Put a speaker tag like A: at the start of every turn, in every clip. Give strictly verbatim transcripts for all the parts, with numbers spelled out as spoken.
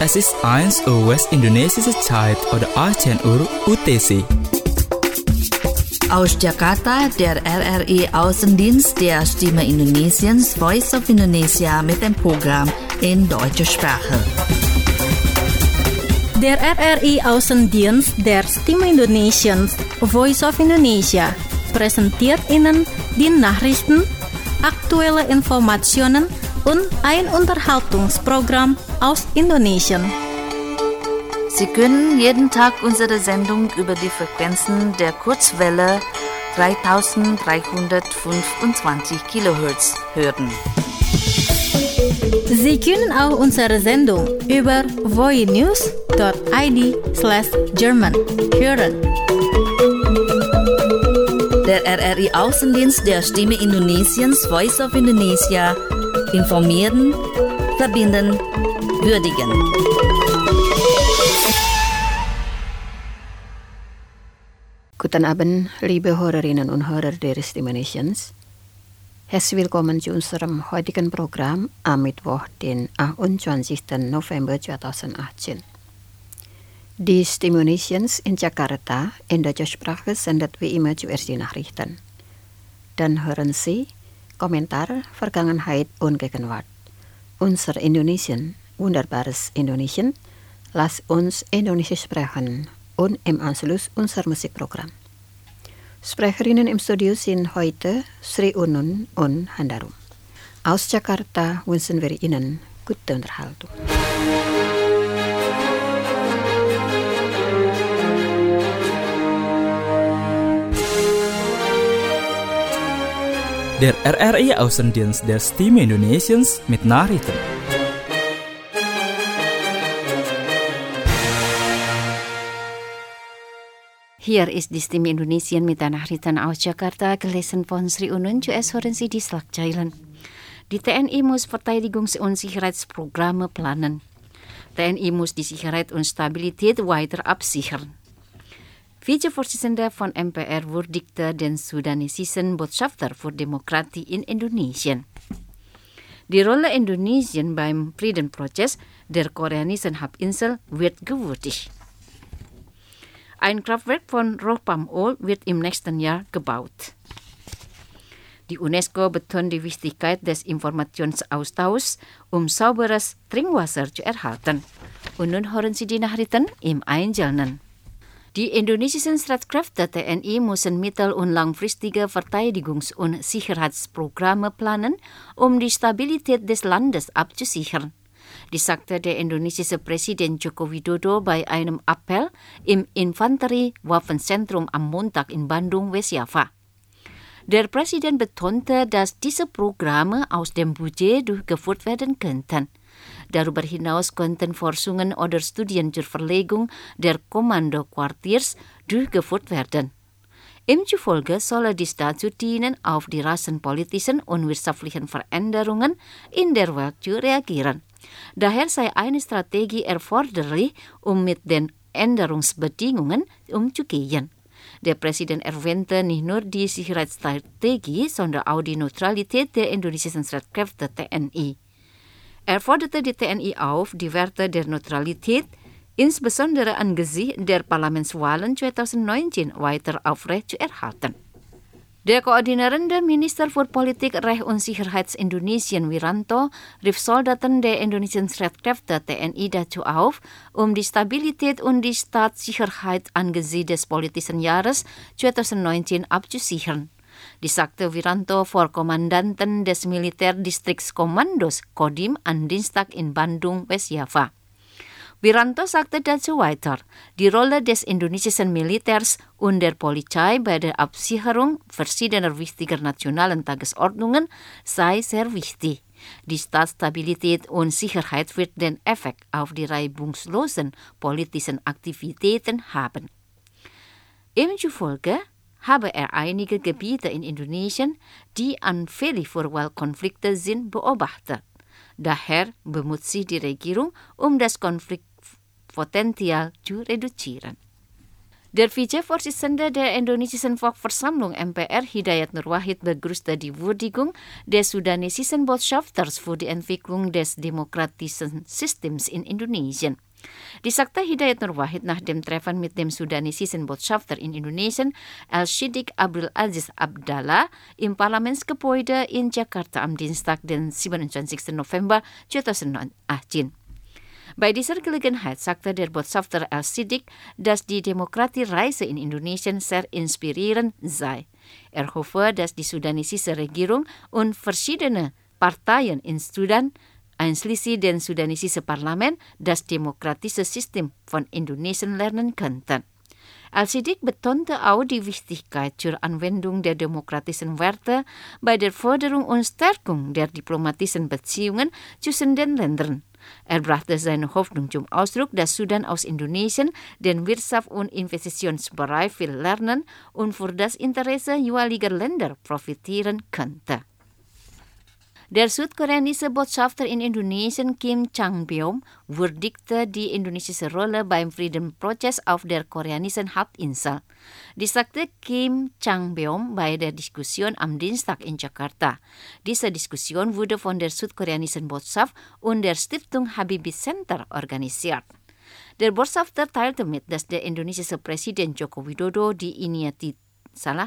A: Es ist eins Uhr West-Indonesische Zeit oder achtzehn Uhr U T C.
B: Aus Jakarta, der R R I-Außendienst der Stimme Indonesiens Voice of Indonesia mit dem Programm in deutscher Sprache.
C: Der R R I-Außendienst der Stimme Indonesiens Voice of Indonesia präsentiert Ihnen die Nachrichten, aktuelle Informationen und ein Unterhaltungsprogramm aus Indonesien.
B: Sie können jeden Tag unsere Sendung über die Frequenzen der Kurzwelle dreitausenddreihundertfünfundzwanzig Kilohertz hören.
C: Sie können auch unsere Sendung über voinews dot I D slash German hören.
B: Der R R I-Außendienst der Stimme Indonesiens Voice of Indonesia informieren, verbinden, würdigen.
D: Guten Abend, liebe Hörerinnen und Hörer der Stimme Indonesiens. Herzlich willkommen zu unserem heutigen Programm am Mittwoch, den achtundzwanzigsten November zweitausendachtzehn. Die Stimme Indonesiens in Jakarta in deutscher Sprache sendet wie immer zuerst die Nachrichten. Dann hören Sie Kommentar, Vergangenheit und Gegenwart. Unser Indonesien, wunderbares Indonesien, lasst uns Indonesisch sprechen und im Anschluss unser Musikprogramm. Sprecherinnen im Studio sind heute Sri Unun und Handarum. Aus Jakarta wünschen wir Ihnen gute Unterhaltung.
A: Der R R I-Außendienst der Stimme Indonesiens mit Nachrichten.
E: Hier ist die Stimme Indonesien mit den Nachrichten aus Jakarta, gelesen von Sri Unun. Zuerst hören Sie die Schlagzeilen. Die T N I muss Verteidigungs- und Sicherheitsprogramme planen. T N I muss die Sicherheit und Stabilität weiter absichern. Vizevorsitzender von M P R würdigte den sudanesischen Botschafter für Demokratie in Indonesien. Die Rolle Indonesien beim Friedenprozess der koreanischen Halbinsel wird gewürdigt. Ein Kraftwerk von Rohpalmöl wird im nächsten Jahr gebaut. Die UNESCO betont die Wichtigkeit des Informationsaustauschs, um sauberes Trinkwasser zu erhalten. Und nun hören Sie die Nachrichten im Einzelnen. Die indonesischen Streitkräfte T N I müssen mittel- und langfristige Verteidigungs- und Sicherheitsprogramme planen, um die Stabilität des Landes abzusichern. Dies sagte der indonesische Präsident Joko Widodo bei einem Appell im Infanterie-Waffenzentrum am Montag in Bandung, Westjava. Der Präsident betonte, dass diese Programme aus dem Budget durchgeführt werden könnten. Darüber hinaus könnten Forschungen oder Studien zur Verlegung der Kommandoquartiers durchgeführt werden. Ihm zufolge solle dies dazu dienen, auf die rassenpolitischen und wirtschaftlichen Veränderungen in der Welt zu reagieren. Daher sei eine Strategie erforderlich, um mit den Änderungsbedingungen umzugehen. Der Präsident erwähnte nicht nur die Sicherheitsstrategie, sondern auch die Neutralität der indonesischen Streitkräfte T N I. Er forderte die T N I auf, die Werte der Neutralität, insbesondere angesichts der Parlamentswahlen zweitausendneunzehn, weiter aufrecht zu erhalten. Der koordinierende Minister für Politik, Recht und Sicherheit Indonesien, Wiranto, rief Soldaten der indonesischen Streitkräfte T N I dazu auf, um die Stabilität und die Staatssicherheit angesichts des politischen Jahres zweitausendneunzehn abzusichern. Dies sagte Wiranto vor Kommandanten des Militärdistriktskommandos Kodim am Dienstag in Bandung, Westjava. Wiranto sagte dazu weiter, die Rolle des indonesischen Militärs und der Polizei bei der Absicherung verschiedener wichtiger nationalen Tagesordnungen sei sehr wichtig. Die Staatsstabilität und Sicherheit wird den Effekt auf die reibungslosen politischen Aktivitäten haben. Ihm zufolge habe er einige Gebiete in Indonesien, die anfällig für Wahlkonflikte sind, beobachtet. Daher bemüht sich die Regierung, um das Konfliktpotenzial zu reduzieren. Der Vizevorsitzende der Indonesischen Volksversammlung M P R Hidayat Nur Wahid begrüßte die Würdigung des sudanesischen Botschafters für die Entwicklung des demokratischen Systems in Indonesien. Dies sagte Hidayat Nur Wahid nach dem Treffen mit dem sudanesischen Botschafter in Indonesien, El-Siddiq Abdul Aziz Abdallah, im Parlamentsgebäude in Jakarta am Dienstag, den siebenundzwanzigsten November zweitausendachtzehn. Bei dieser Gelegenheit sagte der Botschafter El-Siddiq, dass die Demokratiereise in Indonesien sehr inspirierend sei. Er hoffe, dass die sudanesische Regierung und verschiedene Parteien in Sudan, einschließlich den sudanesischen Parlament, das demokratische System von Indonesien lernen könnten. El-Siddiq betonte auch die Wichtigkeit zur Anwendung der demokratischen Werte bei der Förderung und Stärkung der diplomatischen Beziehungen zwischen den Ländern. Er brachte seine Hoffnung zum Ausdruck, dass Sudan aus Indonesien den Wirtschafts- und Investitionsbereich viel lernen und für das Interesse jeweiliger Länder profitieren könnte. Der südkoreanische Botschafter in Indonesien Kim Chang-beom würdigte die indonesische Rolle beim Friedensprozess auf der koreanischen Halbinsel. Dies sagte Kim Chang-beom bei der Diskussion am Dienstag in Jakarta. Diese Diskussion wurde von der südkoreanischen Botschaft und der Stiftung Habibie Center organisiert. Der Botschafter teilte mit, dass der indonesische Präsident Joko Widodo die Initiative salah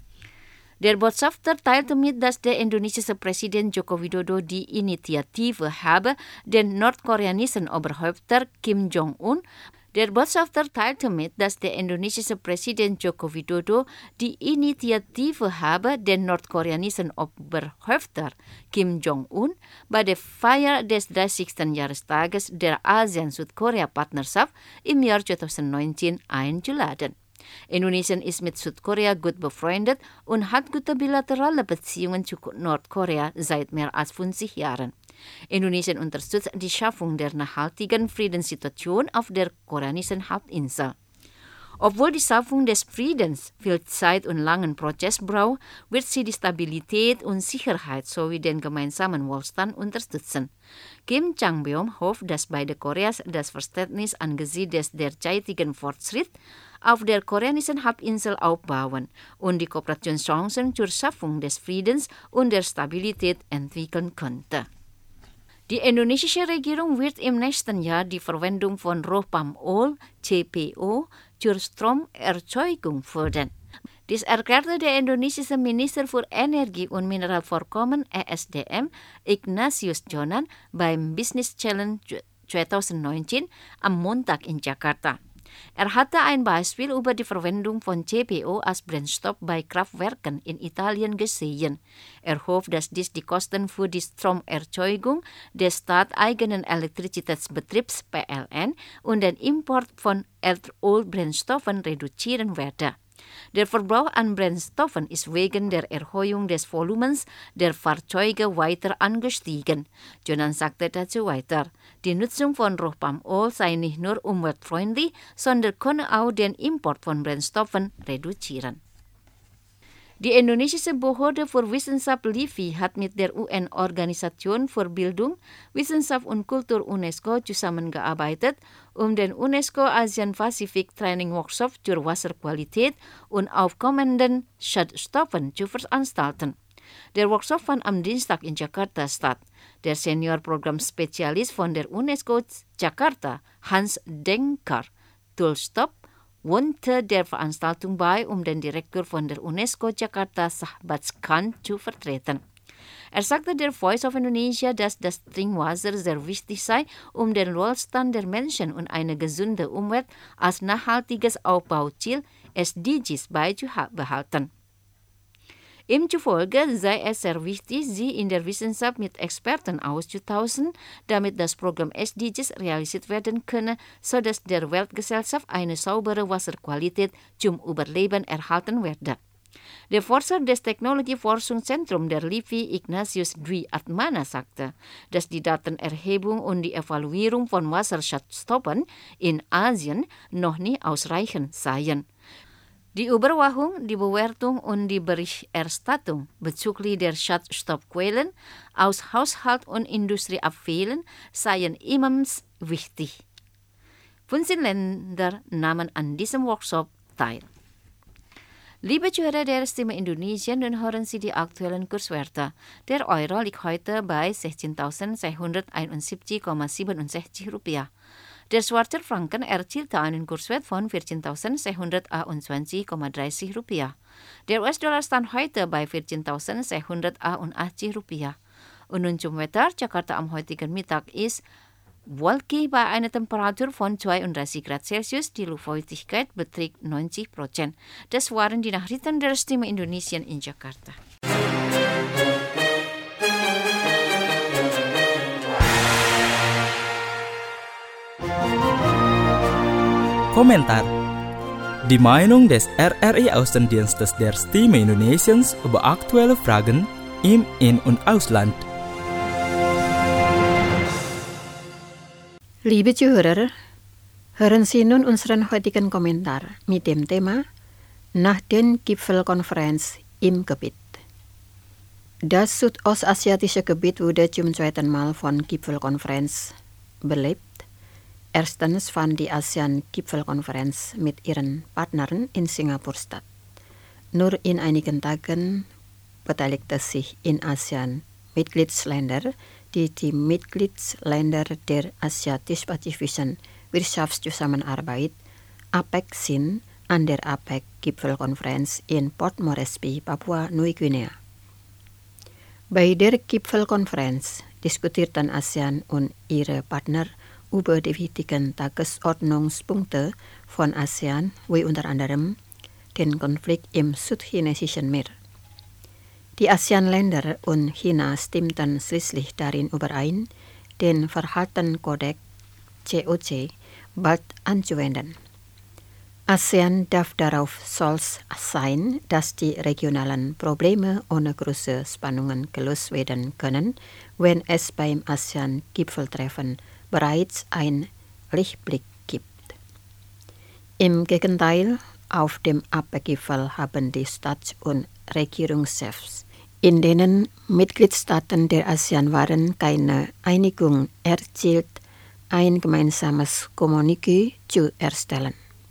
E: Der Botschafter teilte mit, dass der indonesische Präsident Joko Widodo die Initiative habe, den nordkoreanischen Oberhäupter Kim Jong-un. Der Botschafter teilte mit, dass der indonesische Präsident Joko Widodo die Initiative habe, den nordkoreanischen Oberhäupter Kim Jong-un bei der Feier des dreißigsten Jahrestages der ASEAN-Südkorea-Partnerschaft im Jahr zweitausendneunzehn einzuladen. Indonesien ist mit Südkorea gut befreundet und hat gute bilaterale Beziehungen zu Nordkorea seit mehr als fünfzig Jahren. Indonesien unterstützt die Schaffung der nachhaltigen Friedenssituation auf der koreanischen Halbinsel. Obwohl die Schaffung des Friedens viel Zeit und langen Prozess braucht, wird sie die Stabilität und Sicherheit sowie den gemeinsamen Wohlstand unterstützen. Kim Chang-beom hofft, dass beide Koreas das Verständnis angesichts des derzeitigen Fortschritts auf der koreanischen Halbinsel aufbauen und die Kooperationschancen zur Schaffung des Friedens und der Stabilität entwickeln könnte. Die indonesische Regierung wird im nächsten Jahr die Verwendung von Rohpalmöl, C P O, zur Stromerzeugung fördern. Dies erklärte der indonesische Minister für Energie und Mineralvorkommen E S D M Ignatius Jonan beim Business Challenge zweitausendneunzehn am Montag in Jakarta. Er hatte ein Beispiel über die Verwendung von C P O als Brennstoff bei Kraftwerken in Italien gesehen. Er hofft, dass dies die Kosten für die Stromerzeugung des staateigenen Elektrizitätsbetriebs P L N und den Import von Erdölbrennstoffen reduzieren werde. Der Verbrauch an Brennstoffen ist wegen der Erhöhung des Volumens der Fahrzeuge weiter angestiegen. Jonan sagte dazu weiter, die Nutzung von Rohpalmöl sei nicht nur umweltfreundlich, sondern könne auch den Import von Brennstoffen reduzieren. Die indonesische Behörde für Wissenschaft LIPI hat mit der U N-Organisation für Bildung, Wissenschaft und Kultur UNESCO zusammengearbeitet, um den UNESCO ASEAN-Pazifik Training Workshop zur Wasserqualität und aufkommenden Schadstoffen zu veranstalten. Der Workshop fand am Dienstag in Jakarta statt. Der Senior-Programmspezialist von der UNESCO Jakarta, Hans Denker Tulstop, wohnte der Veranstaltung bei, um den Direktor von der UNESCO Jakarta, Shahbaz Khan, zu vertreten. Er sagte der Voice of Indonesia, dass das Trinkwasser sehr wichtig sei, um den Wohlstand der Menschen und eine gesunde Umwelt als nachhaltiges Aufbauziel S D Gs beizubehalten. Ihm zufolge sei es sehr wichtig, sie in der Wissenschaft mit Experten auszutauschen, damit das Programm S D Gs realisiert werden könne, sodass der Weltgesellschaft eine saubere Wasserqualität zum Überleben erhalten werde. Der Forscher des Technologieforschungszentrums der LIPI, Ignatius Dwi Atmana, sagte, dass die Datenerhebung und die Evaluierung von Wasserschadstoffen in Asien noch nie ausreichend seien. Die Überwachung, die Bewertung und die Berichterstattung bezüglich der Schadstoffquellen aus Haushalt- und Industrieabfällen seien immens wichtig. fünfzehn Länder nahmen an diesem Workshop Verteil. Liebe Zuhörer der Stimme Indonesien, nun hören Sie die aktuellen Kurswerte. Der Euro liegt heute bei sechzehntausendzweihunderteinundsiebzig Komma siebenundsechzig Rupiah. Der Schweizer Franken erzielte einen Kurswert von vierzehntausendzweihunderteinundzwanzig Komma dreißig Rupiah. Der U S-Dollar stand heute bei vierzehntausendzweihunderteinundachtzig Rupiah. Und nun zum Wetter. Jakarta am heutigen Mittag ist wolkig bei einer Temperatur von zweiunddreißig Grad Celsius. Die Luftfeuchtigkeit beträgt neunzig Prozent. Das waren die Nachrichten der Stimme Indonesien in Jakarta.
A: Komentar. Die Meinung des R R I Außendienstes der Stimme Indonesiens über aktuelle Fragen im In- und Ausland.
D: Liebe Zuhörer, hören Sie nun unseren heutigen Kommentar mit dem Thema Nach den Gipfelkonferenz im Gebiet. Das südostasiatische Gebiet wurde zum zweiten Mal von Gipfelkonferenz belebt. Erstens fand die ASEAN-Gipfelkonferenz mit ihren Partnern in Singapur statt. Nur in einigen Tagen beteiligte sich in ASEAN Mitgliedsländer, die die Mitgliedsländer der Asiatisch-Pazifischen Wirtschaftszusammenarbeit A P E C sind an der A P E C-Gipfelkonferenz in Port Moresby, Papua-Neuguinea. Bei der Gipfelkonferenz diskutierten ASEAN und ihre Partner über die wichtigen Tagesordnungspunkte von ASEAN, wie unter anderem den Konflikt im Südchinesischen Meer. Die ASEAN-Länder und China stimmten schließlich darin überein, den Verhaltenskodex C O C bald anzuwenden. ASEAN darf darauf stolz sein, dass die regionalen Probleme ohne große Spannungen gelöst werden können, wenn es beim ASEAN-Gipfeltreffen bereits einen Lichtblick gibt. Im Gegenteil, auf dem A P E C-Gipfel haben die Staats- und Regierungschefs, in denen Mitgliedstaaten der ASEAN waren, keine Einigung erzielt, ein gemeinsames Kommuniqué zu erstellen.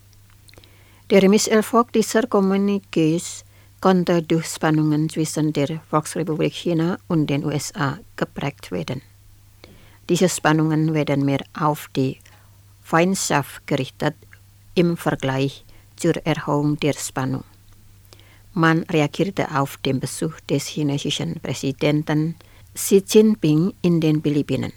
D: Der Misserfolg dieser Kommuniqués konnte durch Spannungen zwischen der Volksrepublik China und den U S A geprägt werden. Diese Spannungen werden mehr auf die Feindschaft gerichtet im Vergleich zur Erhöhung der Spannung. Man reagierte auf den Besuch des chinesischen Präsidenten Xi Jinping in den Philippinen.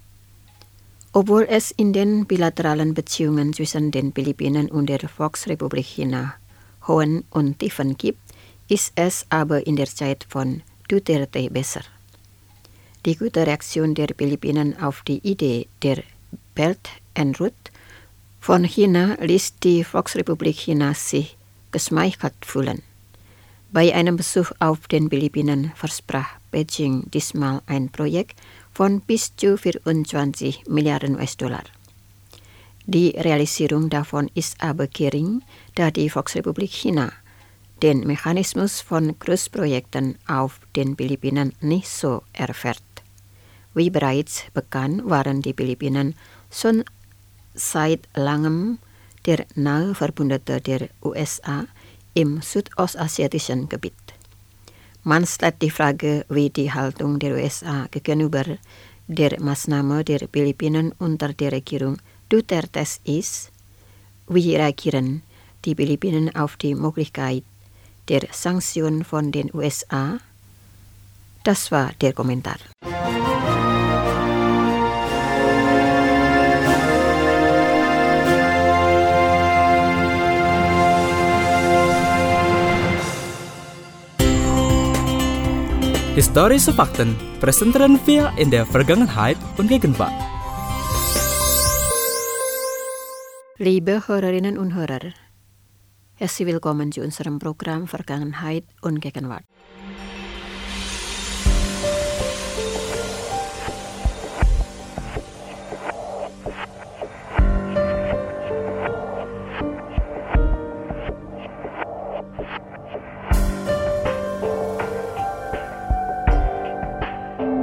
D: Obwohl es in den bilateralen Beziehungen zwischen den Philippinen und der Volksrepublik China Höhen und Tiefen gibt, ist es aber in der Zeit von Duterte besser. Die gute Reaktion der Philippinen auf die Idee der Belt and Road von China ließ die Volksrepublik China sich geschmeichelt fühlen. Bei einem Besuch auf den Philippinen versprach Beijing diesmal ein Projekt von bis zu vierundzwanzig Milliarden U S-Dollar. Die Realisierung davon ist aber gering, da die Volksrepublik China den Mechanismus von Großprojekten auf den Philippinen nicht so erfährt. Wie bereits bekannt, waren die Philippinen schon seit langem der nahe Verbündete der U S A im südostasiatischen Gebiet. Man stellt die Frage, wie die Haltung der U S A gegenüber der Maßnahme der Philippinen unter der Regierung Duterte ist. Wie reagieren die Philippinen auf die Möglichkeit der Sanktionen von den U S A? Das war der Kommentar.
A: Historische Fakten präsentieren wir in der Vergangenheit und Gegenwart.
D: Liebe Hörerinnen und Hörer, herzlich willkommen zu unserem Programm Vergangenheit und Gegenwart.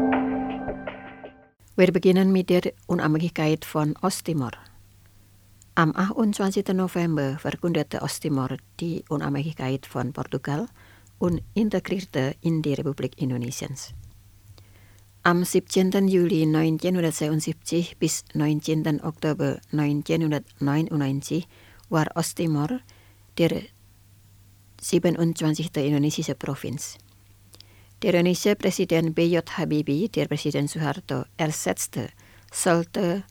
D: Wir beginnen mit der Unabhängigkeit von Osttimor. Am achtundzwanzigsten November verkündete Osttimor die Unabhängigkeit von Portugal und integrierte in die Republik Indonesiens. Am siebzehnten Juli neunzehnhundertzweiundsiebzig bis neunzehnten Oktober neunzehnhundertneunundneunzig war Osttimor der siebenundzwanzigste indonesische Provinz. Der indonesische Präsident B J Habibie, der Präsident Suharto ersetzte, sollte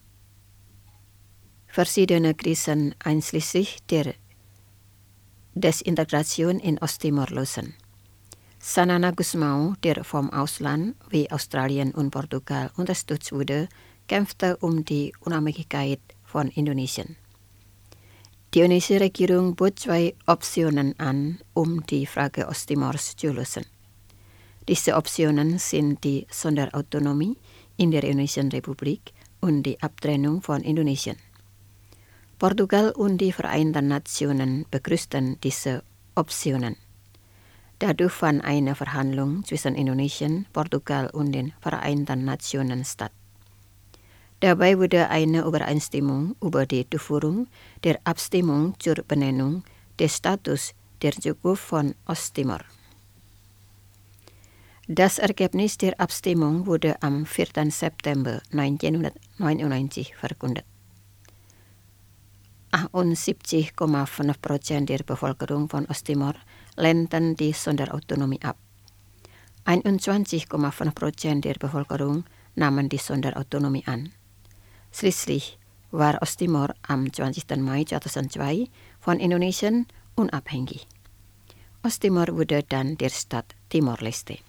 D: verschiedene Krisen einschließlich der Desintegration in Osttimor lösen. Sanana Gusmão, der vom Ausland wie Australien und Portugal unterstützt wurde, kämpfte um die Unabhängigkeit von Indonesien. Die indonesische Regierung bot zwei Optionen an, um die Frage Osttimors zu lösen. Diese Optionen sind die Sonderautonomie in der Indonesischen Republik und die Abtrennung von Indonesien. Portugal und die Vereinten Nationen begrüßten diese Optionen. Dadurch fand eine Verhandlung zwischen Indonesien, Portugal und den Vereinten Nationen statt. Dabei wurde eine Übereinstimmung über die Durchführung der Abstimmung zur Benennung des Status der Zukunft von Osttimor. Das Ergebnis der Abstimmung wurde am vierten September neunzehnhundertneunundneunzig verkündet. achtundsiebzig Komma fünf Prozent der Bevölkerung von Osttimor lehnten die Sonderautonomie ab. einundzwanzig Komma fünf Prozent der Bevölkerung nahmen die Sonderautonomie an. Schließlich war Osttimor am zwanzigsten Mai zweitausendzwei von Indonesien unabhängig. Osttimor wurde dann der Staat Timor-Leste.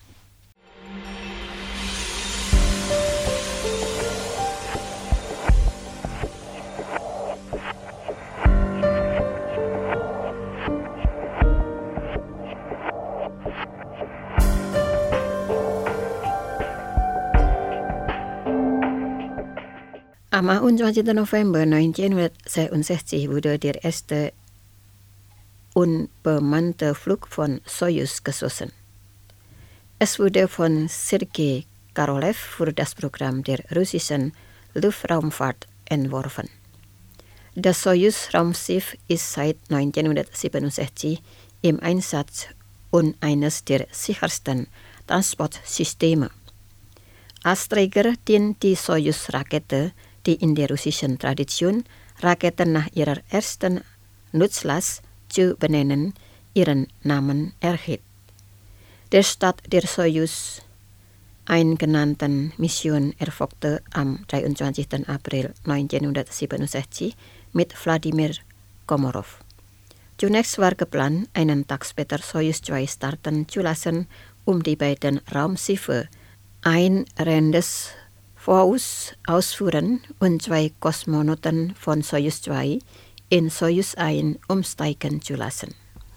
D: Am achtundzwanzigsten November neunzehnhundertsechsundsechzig wurde der erste unbemannte Flug von Soyuz geschossen. Es wurde von Sergei Korolev für das Programm der russischen Luftraumfahrt entworfen. Das Soyuz-Raumschiff ist seit neunzehnhundertsiebenundsechzig im Einsatz und eines der sichersten Transportsysteme. Als Träger dient die Soyuz-Rakete, die in der russischen Tradition Raketen nach ihrer ersten Nutzlast zu benennen, ihren Namen erhält. Der Start der Soyuz eingenannten Mission erfolgte am dreiundzwanzigsten April neunzehnhundertsiebenundsechzig mit Wladimir Komorov. Zunächst war geplant, einen Tag später Soyuz zwei starten zu lassen, um die beiden Raumschiffe ein Rendezvous ausführen und zwei Kosmonauten von Soyuz zwei in Soyuz eins umsteigen zu lassen.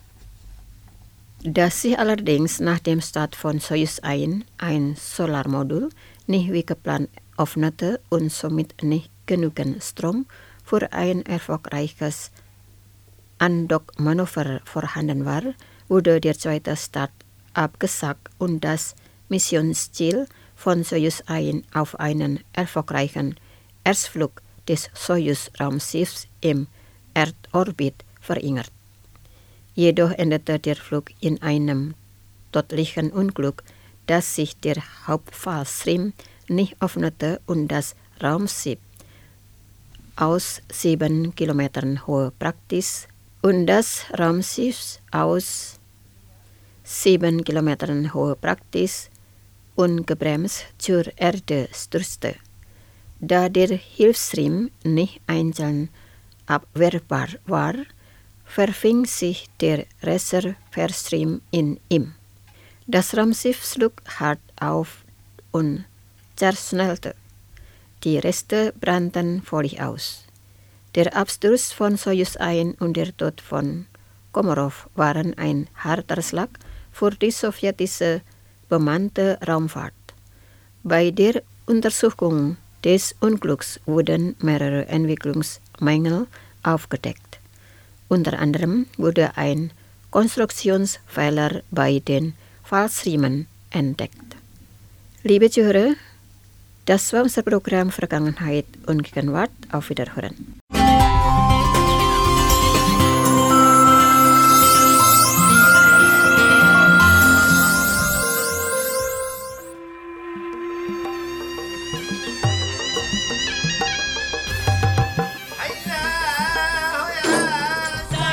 D: Da sich allerdings nach dem Start von Soyuz eins ein Solarmodul nicht wie geplant öffnete und somit nicht genügend Strom für ein erfolgreiches Andockmanöver vorhanden war, wurde der zweite Start abgesagt und das Missionsziel von Soyuz eins auf einen erfolgreichen Erstflug des Soyuz-Raumschiffs im Erdorbit verringert. Jedoch endete der Flug in einem tödlichen Unglück, dass sich der Hauptfallschirm nicht öffnete und das Raumschiff aus sieben Kilometern Höhe praktisch und das Raumschiff aus sieben Kilometern Höhe praktisch ungebremst zur Erde stürzte. Da der Hilfsschirm nicht einzeln abwehrbar war, verfing sich der Reserveschirm in ihm. Das Raumschiff schlug hart auf und zerschnellte. Die Reste brannten völlig aus. Der Absturz von Soyuz eins und der Tod von Komorov waren ein harter Schlag für die sowjetische bemannte Raumfahrt. Bei der Untersuchung des Unglücks wurden mehrere Entwicklungsmängel aufgedeckt. Unter anderem wurde ein Konstruktionsfehler bei den Fallschirmen entdeckt. Liebe Zuhörer, das war unser Programm Vergangenheit und Gegenwart. Auf Wiederhören.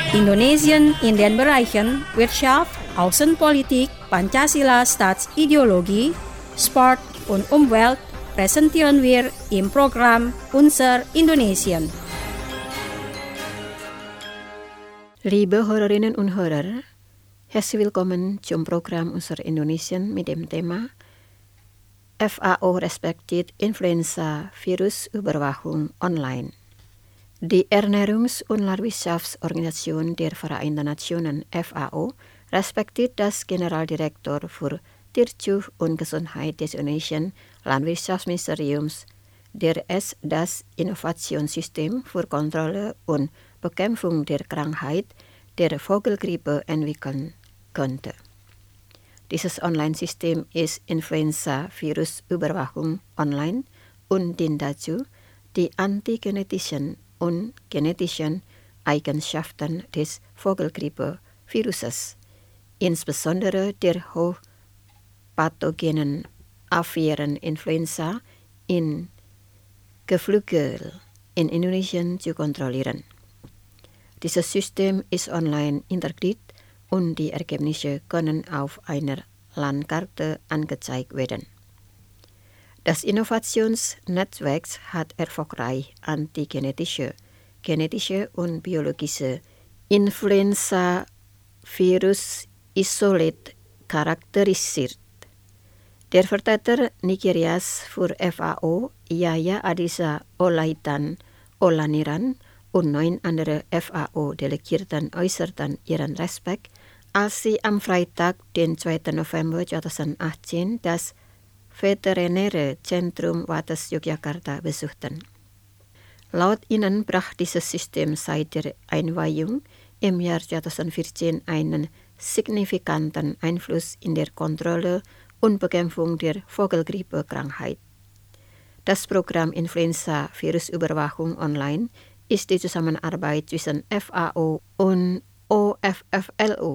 F: Indonesian in den Bereichen Wirtschaft, Außenpolitik, Pancasila Staatsideologie, Sport und Umwelt präsentieren wir im Programm Unser Indonesien.
D: Liebe Hörerinnen und Hörer, herzlich willkommen zum Programm Unser Indonesien mit dem Thema F A O respektiert Influenza-Virusüberwachung online. Die Ernährungs- und Landwirtschaftsorganisation der Vereinten Nationen F A O respektiert das Generaldirektor für Tierzucht und Gesundheit des indonesischen Landwirtschaftsministeriums, der es das Innovationssystem für Kontrolle und Bekämpfung der Krankheit der Vogelgrippe entwickeln könnte. Dieses Online-System ist Influenza-Virusüberwachung online und dient dazu, die antigenetischen und genetischen Eigenschaften des Vogelgrippe-Viruses, insbesondere der hochpathogenen aviären Influenza in Geflügel in Indonesien zu kontrollieren. Dieses System ist online integriert und die Ergebnisse können auf einer Landkarte angezeigt werden. Das Innovationsnetzwerk hat erfolgreich antigenetische, genetische und biologische Influenza-Virus-Isolat charakterisiert. Der Vertreter Nigerias für F A O, Yaya Adisa Olaitan Olaniran, und neun andere F A O-Delegierten äußerten ihren Respekt, als sie am Freitag, den zweiten November zweitausendachtzehn, das Veterinäre Zentrum Wates Yogyakarta besuchten. Laut ihnen brach dieses System seit der Einweihung im Jahr zweitausendvierzehn einen signifikanten Einfluss in der Kontrolle und Bekämpfung der Vogelgrippe-Krankheit. Das Programm Influenza-Virusüberwachung online ist die Zusammenarbeit zwischen F A O und O F F L U.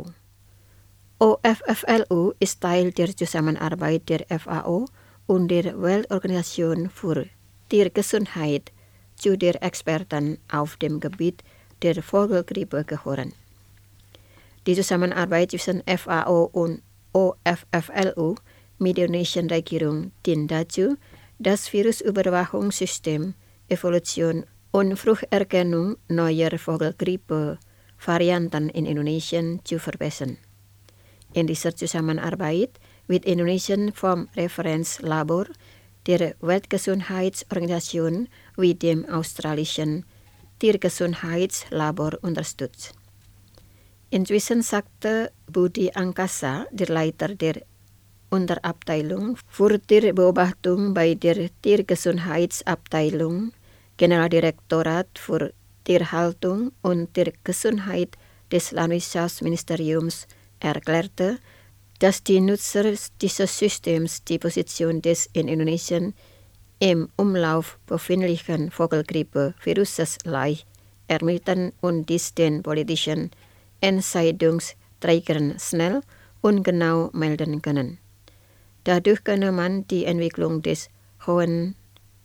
D: O F F L U ist Teil der Zusammenarbeit der F A O und der Weltorganisation für Tiergesundheit, zu der Experten auf dem Gebiet der Vogelgrippe gehören. Die Zusammenarbeit zwischen F A O und O F F L U mit der indonesischen Regierung dient dazu, das Virusüberwachungssystem, Evolution und Früherkennung neuer Vogelgrippe-Varianten in Indonesien zu verbessern. In dieser Zusammenarbeit wird Indonesien vom Referenzlabor der Weltgesundheitsorganisation wie dem australischen Tiergesundheitslabor unterstützt. Inzwischen sagte Budi Angkasa, der Leiter der Unterabteilung für Tierbeobachtung bei der Tiergesundheitsabteilung, Generaldirektorat für Tierhaltung und Tiergesundheit des Landwirtschaftsministeriums, erklärte, dass die Nutzer dieses Systems die Position des in Indonesien im Umlauf befindlichen Vogelgrippe-Viruses leicht ermitteln und dies den politischen Entscheidungsträgern schnell und genau melden können. Dadurch könne man die Entwicklung des hohen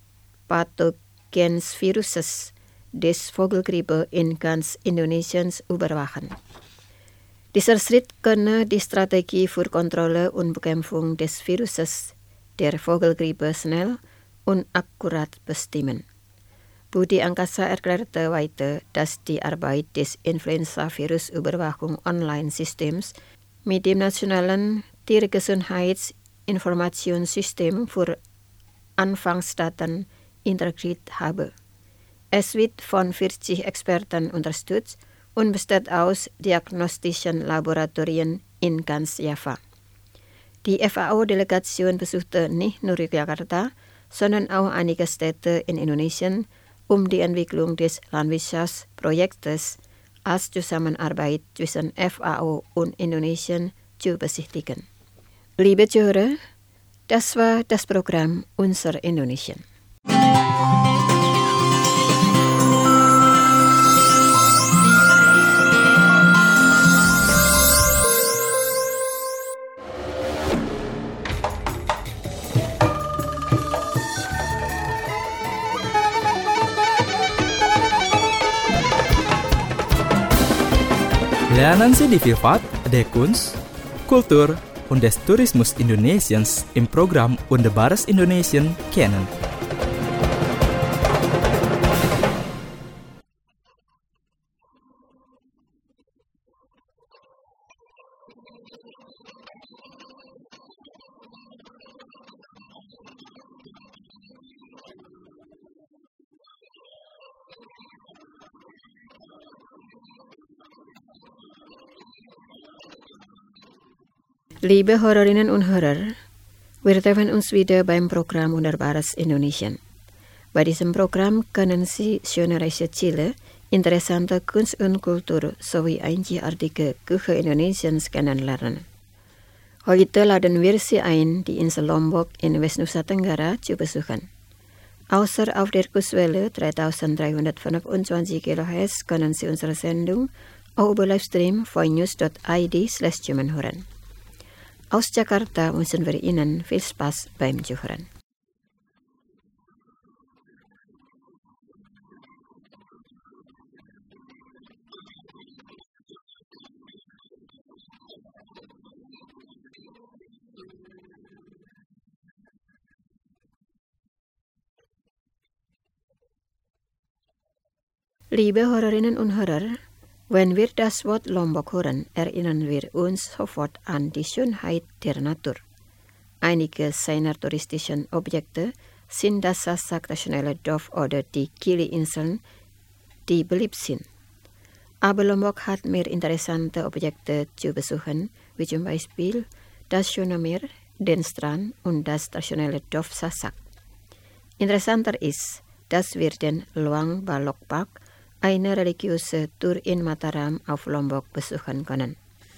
D: Pathogensviruses des Vogelgrippe in ganz Indonesien überwachen. Dieser Schritt könne die Strategie für Kontrolle und Bekämpfung des Viruses der Vogelgrippe schnell und akkurat bestimmen. Budi Angkasa erklärte weiter, dass die Arbeit des Influenza-Virusüberwachung-Online-Systems mit dem nationalen Tiergesundheitsinformationssystem für Anfangsdaten integriert habe. Es wird von vierzig Experten unterstützt und besteht aus diagnostischen Laboratorien in ganz Java. Die F A O-Delegation besuchte nicht nur Yogyakarta, sondern auch einige Städte in Indonesien, um die Entwicklung des Landwirtschaftsprojektes als Zusammenarbeit zwischen F A O und Indonesien zu besichtigen. Liebe Zuhörer, das war das Programm Unser Indonesien.
A: Lernen Sie die Vielfalt der Kunst, Kultur und des Tourismus Indonesiens im Programm Wunderbares Indonesien kennen.
D: Liebe Hörerinnen und Hörer, wir treffen uns wieder beim Programm Wunderbares Indonesien. Bei diesem Programm können Sie schöne Reiseziele, interessante Kunst und Kultur sowie einzigartige Küche Indonesiens kennenlernen. Heute laden wir Sie ein, die Insel Lombok in Westnusa Tenggara zu besuchen. Außer auf der Kurzwelle dreitausenddreihundertfünfundzwanzig Kilohertz können Sie unsere Sendung auch über Livestream voinews dot i d slash German hören. Aus Jakarta wünschen wir Ihnen viel Spaß beim Zuhören. Liebe Hörerinnen und Hörer, wenn wir das Wort Lombok hören, erinnern wir uns sofort an die Schönheit der Natur. Einige seiner touristischen Objekte sind das Sasak Nationale Dorf oder die Kili-Inseln, die beliebt sind. Aber Lombok hat mehr interessante Objekte zu besuchen, wie zum Beispiel das schöne Meer, den Strand und das traditionelle Dorf Sasak. Interessanter ist, dass wir den Luang Balok Park, eine religiöse Tour in Mataram auf Lombok besuchen können.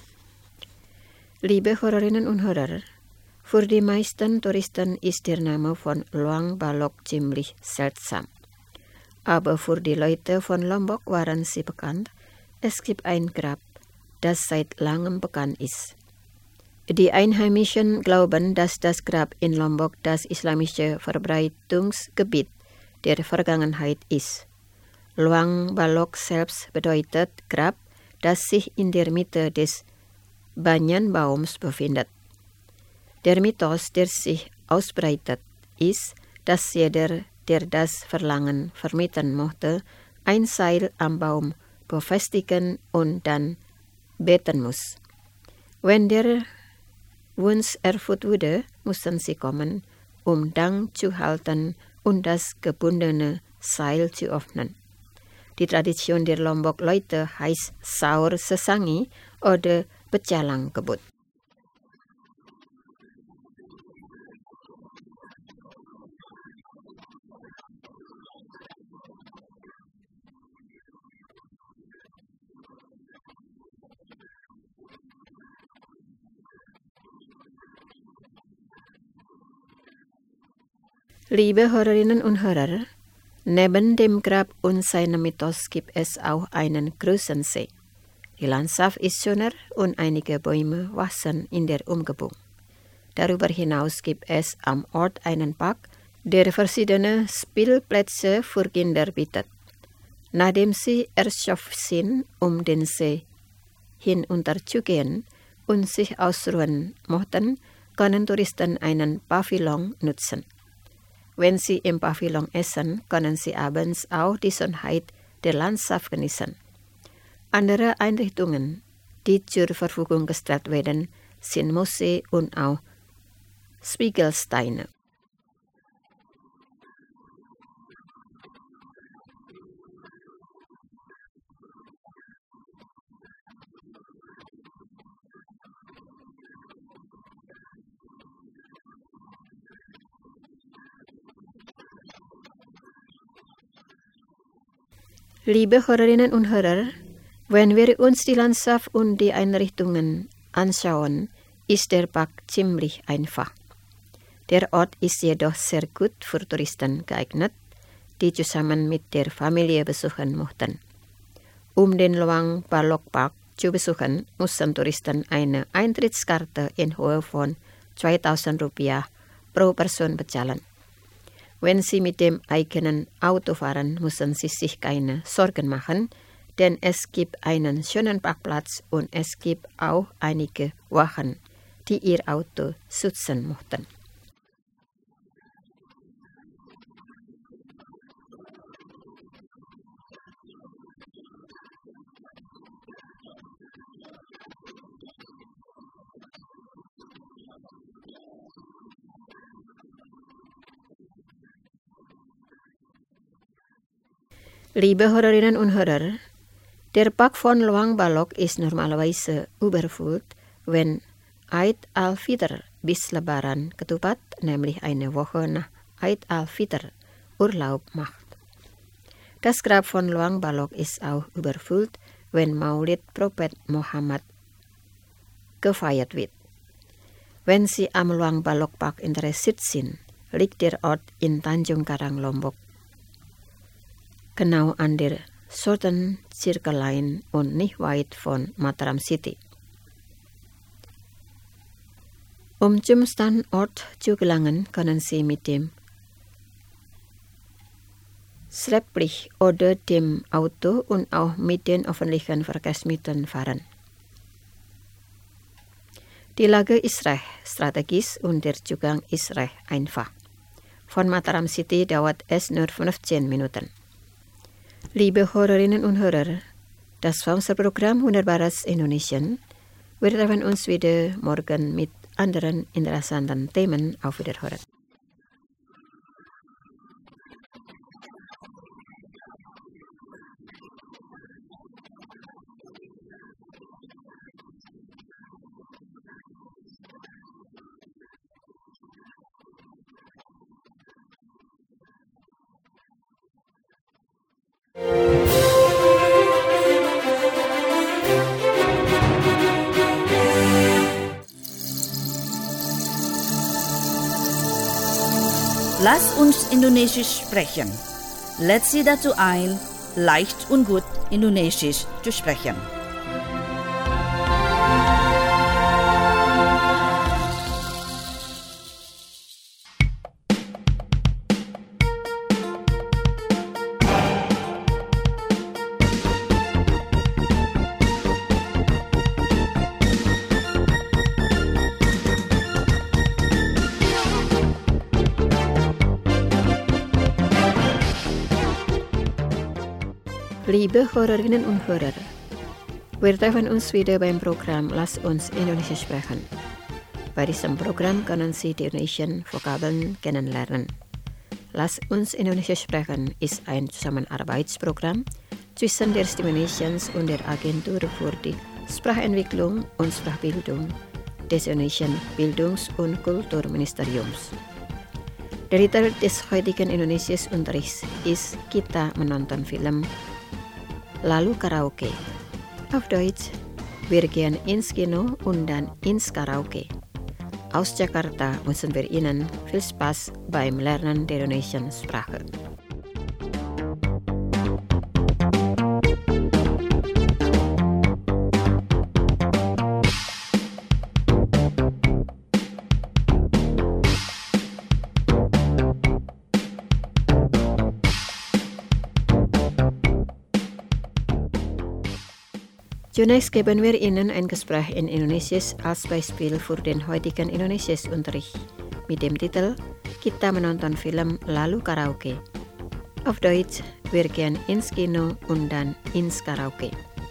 D: Liebe Hörerinnen und Hörer, für die meisten Touristen ist der Name von Luang Balok ziemlich seltsam. Aber für die Leute von Lombok waren sie bekannt, es gibt ein Grab, das seit langem bekannt ist. Die Einheimischen glauben, dass das Grab in Lombok das islamische Verbreitungsgebiet der Vergangenheit ist. Luang Balok selbst bedeutet Grab, das sich in der Mitte des Banyanbaums befindet. Der Mythos, der sich ausbreitet, ist, dass jeder, der das Verlangen vermieten mochte, ein Seil am Baum befestigen und dann beten muss. Wenn der Wunsch erfüllt wurde, mussten sie kommen, um Dank zu halten und das gebundene Seil zu öffnen. Die Tradition der Lombok-Leute heißt Saur Sesangi oder Pecalang Kebut. Liebe Hörerinnen und Hörer, neben dem Grab und seinem Mythos gibt es auch einen großen See. Die Landschaft ist schöner und einige Bäume wachsen in der Umgebung. Darüber hinaus gibt es am Ort einen Park, der verschiedene Spielplätze für Kinder bietet. Nachdem sie erschöpft sind, um den See hinunterzugehen und sich ausruhen möchten, können Touristen einen Pavillon nutzen. Wenn sie im Pavillon essen, können sie abends auch die Schönheit der Landschaft genießen. Andere Einrichtungen, die zur Verfügung gestellt werden, sind Museen und auch Spiegelsteine. Liebe Hörerinnen und Hörer, wenn wir uns die Landschaft und die Einrichtungen anschauen, ist der Park ziemlich einfach. Der Ort ist jedoch sehr gut für Touristen geeignet, die zusammen mit der Familie besuchen möchten. Um den Luang Balok Park zu besuchen, müssen Touristen eine Eintrittskarte in Höhe von zweitausend Rupiah pro Person bezahlen. Wenn Sie mit dem eigenen Auto fahren, müssen Sie sich keine Sorgen machen, denn es gibt einen schönen Parkplatz und es gibt auch einige Wachen, die ihr Auto schützen möchten. Liebe Hörerinnen und Hörer, der Park von Luang Balok ist normalerweise überfüllt, wenn Eid al-Fitr bis Lebaran Ketupat, nämlich eine Woche nach Eid al-Fitr, Urlaub macht. Das Grab von Luang Balok ist auch überfüllt, wenn Maulid Prophet Muhammad gefeiert wird. Wenn Sie am Luang Balok Park interessiert sind, liegt der Ort in Tanjung Karang, Lombok, genau an der Southern Circle Line und nicht weit von Mataram City. Um zum Standort zu gelangen, können Sie mit dem Schlepplicht oder dem Auto und auch mit den öffentlichen Verkehrsmitteln fahren. Die Lage ist recht strategisch und der Zugang ist recht einfach. Von Mataram City dauert es nur fünfzehn Minuten. Liebe Hörerinnen und Hörer, das Sponsorprogramm Wunderbares Indonesien. Wir treffen uns wieder morgen mit anderen interessanten Themen. Auf Wiederhören.
B: Lass uns Indonesisch sprechen. Lädt Sie dazu ein, leicht und gut Indonesisch zu sprechen.
D: Liebe Hörerinnen und Hörer, wir treffen uns wieder beim Programm Lass uns Indonesisch sprechen. Bei diesem Programm können Sie die indonesischen Vokabeln kennenlernen. Lass uns Indonesisch sprechen ist ein Zusammenarbeitsprogramm zwischen der Stimme Indonesiens und der Agentur für die Sprachentwicklung und Sprachbildung des indonesischen Bildungs- und Kulturministeriums. Der Titel des heutigen Indonesisch-Unterrichts ist Kita menonton film Lalu Karaoke. Auf Deutsch, wir gehen ins Kino und dann ins Karaoke. Aus Jakarta wünschen wir Ihnen viel Spaß beim Lernen der indonesischen Sprache. Zunächst geben wir Ihnen ein Gespräch in Indonesisch als Beispiel für den heutigen Indonesisch-Unterricht mit dem Titel Kita menonton film Lalu Karaoke. Auf Deutsch, wir gehen ins Kino und dann ins Karaoke.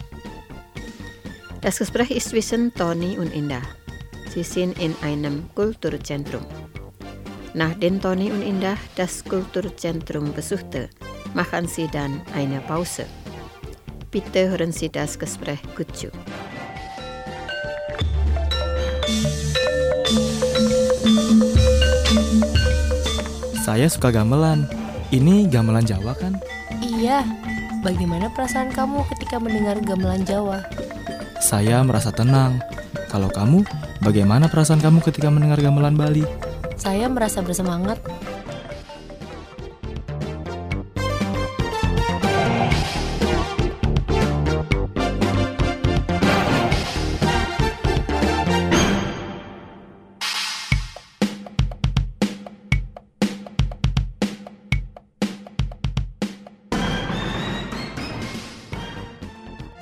D: Das Gespräch ist zwischen Tony und Indah. Sie sind in einem Kulturzentrum. Nachdem Tony und Indah das Kulturzentrum besuchte, machen sie dann eine Pause. Bitte hören Sie das Gespräch gut zu.
A: Saya suka gamelan. Ini gamelan Jawa kan?
G: Iya. Bagaimana perasaan kamu ketika mendengar gamelan Jawa?
A: Saya merasa tenang. Kalau kamu, bagaimana perasaan kamu ketika mendengar gamelan Bali?
G: Saya merasa bersemangat.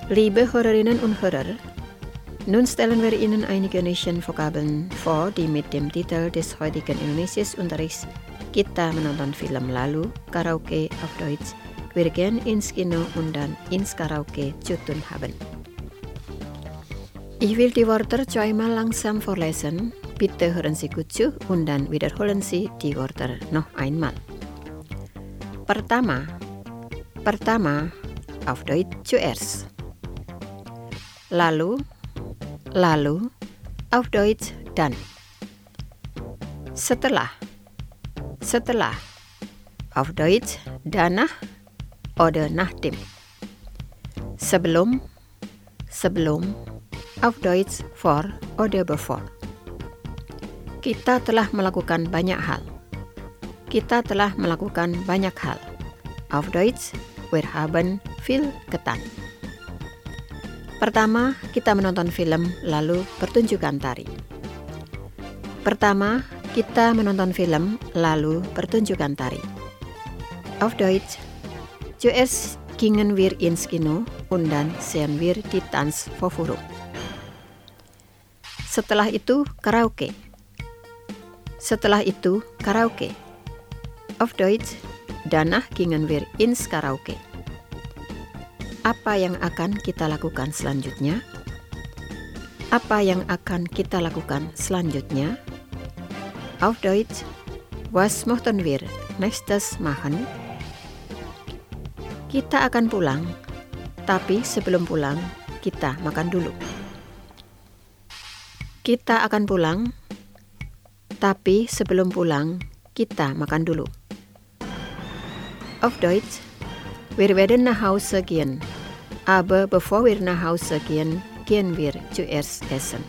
D: Liebe Hörerinnen und Hörer, nun stellen wir Ihnen einige Nation-Vokabeln vor, die mit dem Titel des heutigen Indonesisch-Unterrichts Kita menonton film lalu Karaoke auf Deutsch Wir gehen ins Kino und dann ins Karaoke zu tun haben. Ich will die Wörter zweimal langsam vorlesen. Bitte hören Sie gut zu und dann wiederholen Sie die Wörter noch einmal. Pertama, pertama, auf Deutsch zuerst. Lalu, lalu, auf Deutsch dann. Setelah, setelah, auf Deutsch danach oder nachdem. Sebelum, sebelum, auf Deutsch vor oder bevor. Kita telah melakukan banyak hal. Kita telah melakukan banyak hal. Auf Deutsch, wir haben viel getan. Pertama, kita menonton film lalu pertunjukan tari. Pertama, kita menonton film lalu pertunjukan tari. Auf Deutsch, zuerst gingen wir ins Kino und dann sehen wir die Tanzvorführung. Setelah itu karaoke. Setelah itu karaoke. Auf Deutsch, danach gingen wir ins Karaoke. Apa yang akan kita lakukan selanjutnya? Apa yang akan kita lakukan selanjutnya? Auf Deutsch, was möchten wir nächstes machen? Kita akan pulang, tapi sebelum pulang, kita makan dulu. Kita akan pulang, tapi sebelum pulang, kita makan dulu. Auf Deutsch, wir werden nach Hause gehen, aber bevor wir nach Hause gehen, gehen wir zuerst essen.